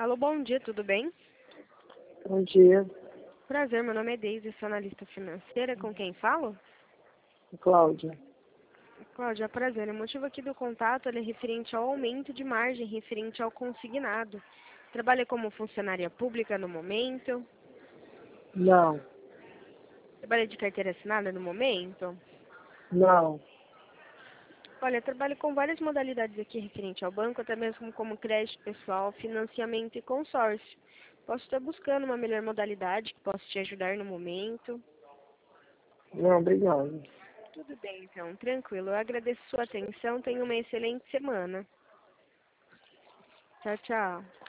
Alô, bom dia, tudo bem? Bom dia, Prazer, meu nome é Deise, sou analista financeira. Com quem falo? Cláudia. Cláudia, prazer. O motivo aqui do contato ele é referente ao aumento de margem, referente ao consignado. Trabalha como funcionária pública no momento? Não, Trabalha de carteira assinada no momento? não, Olha, trabalho com várias modalidades aqui referente ao banco, até mesmo como crédito pessoal, financiamento e consórcio. Posso estar buscando uma melhor modalidade que possa te ajudar no momento. não, obrigado. Tudo bem, então, tranquilo. Eu agradeço sua atenção. Tenha uma excelente semana. Tchau, tchau.